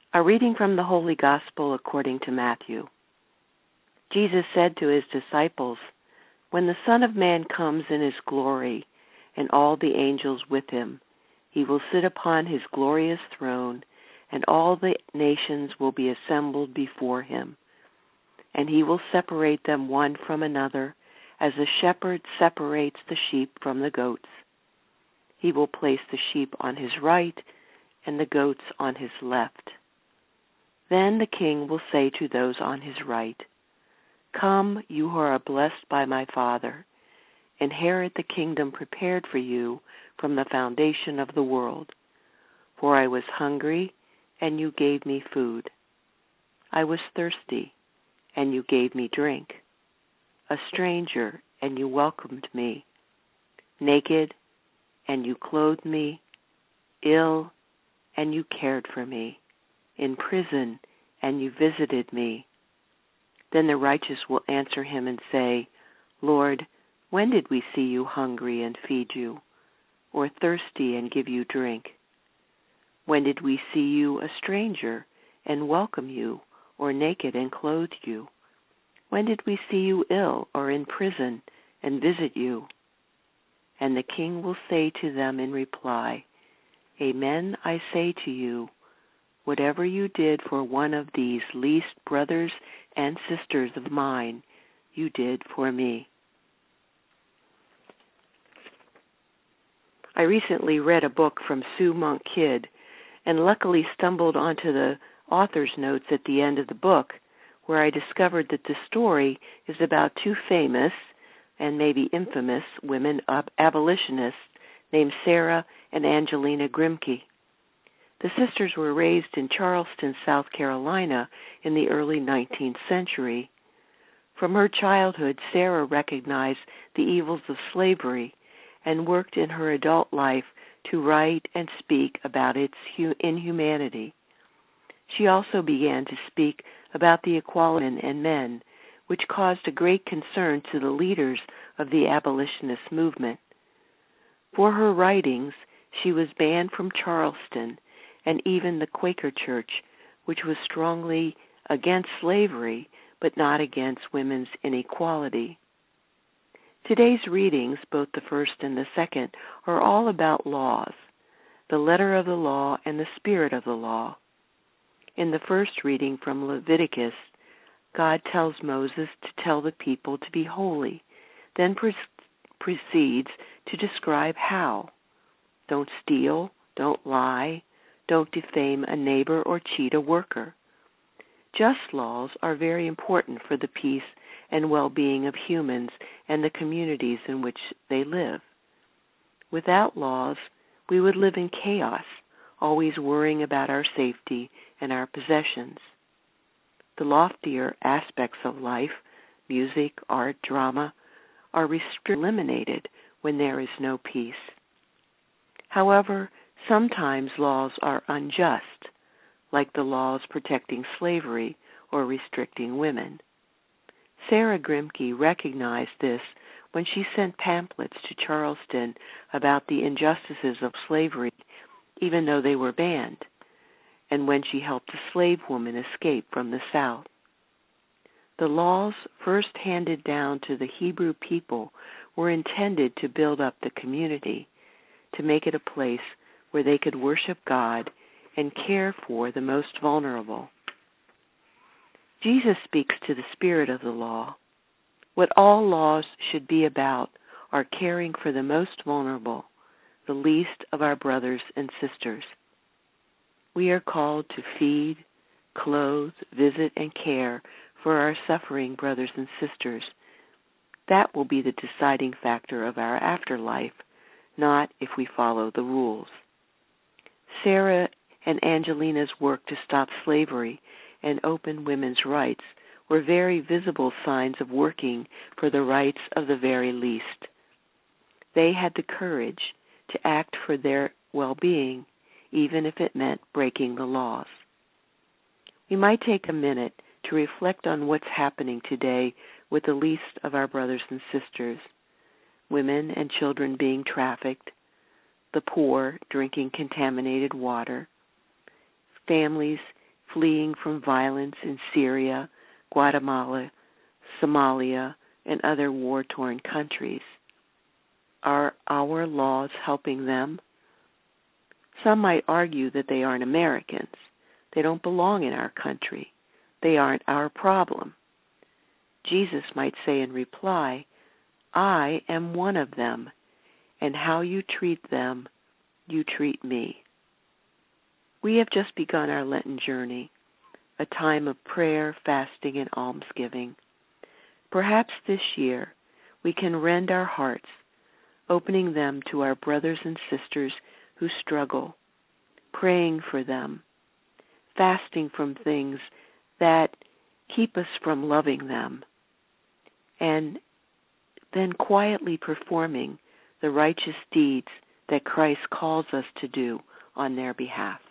A reading from the Holy Gospel according to Matthew. Jesus said to his disciples, "When the Son of Man comes in his glory, and all the angels with him, he will sit upon his glorious throne, and all the nations will be assembled before him. And he will separate them one from another, as a shepherd separates the sheep from the goats. He will place the sheep on his right, and the goats on his left. Then the king will say to those on his right, 'Come, you who are blessed by my Father, inherit the kingdom prepared for you from the foundation of the world. For I was hungry, and you gave me food. I was thirsty, and you gave me drink. A stranger, and you welcomed me. Naked, and you clothed me. Ill, and you cared for me. In prison, and you visited me.' Then the righteous will answer him and say, 'Lord, when did we see you hungry and feed you, or thirsty and give you drink? When did we see you a stranger and welcome you, or naked and clothe you? When did we see you ill or in prison and visit you?' And the king will say to them in reply, 'Amen, I say to you, whatever you did for one of these least brothers and sisters of mine, you did for me.'" I recently read a book from Sue Monk Kidd, and luckily stumbled onto the author's notes at the end of the book, where I discovered that the story is about two famous, and maybe infamous, women abolitionists named Sarah and Angelina Grimke. The sisters were raised in Charleston, South Carolina, in the early 19th century. From her childhood, Sarah recognized the evils of slavery and worked in her adult life to write and speak about its inhumanity. She also began to speak about the equality of women and men, which caused a great concern to the leaders of the abolitionist movement. For her writings, she was banned from Charleston and even the Quaker Church, which was strongly against slavery but not against women's inequality. Today's readings, both the first and the second, are all about laws, the letter of the law and the spirit of the law. In the first reading from Leviticus, God tells Moses to tell the people to be holy, then proceeds to describe how. Don't steal, don't lie, don't defame a neighbor or cheat a worker. Just laws are very important for the peace and well-being of humans and the communities in which they live. Without laws, we would live in chaos, always worrying about our safety and our possessions. The loftier aspects of life, music, art, drama, are eliminated when there is no peace. However, sometimes laws are unjust, like the laws protecting slavery or restricting women. Sarah Grimke recognized this when she sent pamphlets to Charleston about the injustices of slavery, even though they were banned, and when she helped a slave woman escape from the South. The laws first handed down to the Hebrew people were intended to build up the community, to make it a place where they could worship God and care for the most vulnerable. Jesus speaks to the spirit of the law. What all laws should be about are caring for the most vulnerable, the least of our brothers and sisters. We are called to feed, clothe, visit, and care for our suffering brothers and sisters. That will be the deciding factor of our afterlife, not if we follow the rules. Sarah and Angelina's work to stop slavery and open women's rights were very visible signs of working for the rights of the very least. They had the courage to act for their well-being, even if it meant breaking the laws. We might take a minute to reflect on what's happening today with the least of our brothers and sisters, women and children being trafficked, the poor drinking contaminated water, families fleeing from violence in Syria, Guatemala, Somalia, and other war-torn countries. Are our laws helping them? Some might argue that they aren't Americans. They don't belong in our country. They aren't our problem. Jesus might say in reply, I am one of them, and how you treat them, you treat me. We have just begun our Lenten journey, a time of prayer, fasting, and almsgiving. Perhaps this year we can rend our hearts, opening them to our brothers and sisters who struggle, praying for them, fasting from things that keep us from loving them, and then quietly performing the righteous deeds that Christ calls us to do on their behalf.